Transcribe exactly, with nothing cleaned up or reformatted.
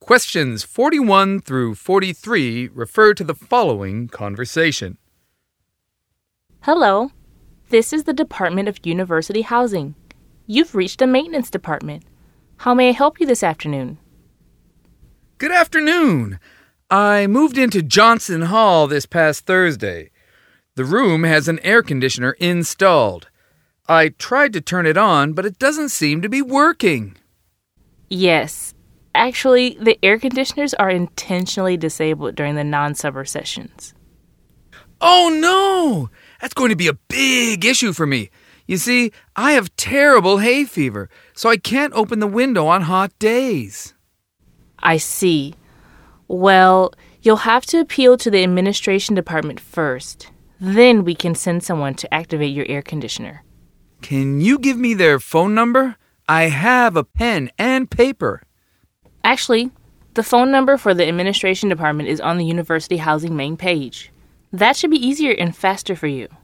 Questions forty-one through forty-three refer to the following conversation. Hello, this is the Department of University Housing. You've reached the maintenance department. How may I help you this afternoon? Good afternoon. I moved into Johnson Hall this past Thursday. The room has an air conditioner installed. I tried to turn it on, but it doesn't seem to be working. Yes. Actually, the air conditioners are intentionally disabled during the non-summer sessions. Oh, no! That's going to be a big issue for me. You see, I have terrible hay fever, so I can't open the window on hot days. I see. Well, you'll have to appeal to the administration department first. Then we can send someone to activate your air conditioner. Can you give me their phone number? I have a pen and paper. Actually, the phone number for the administration department is on the University Housing main page. That should be easier and faster for you.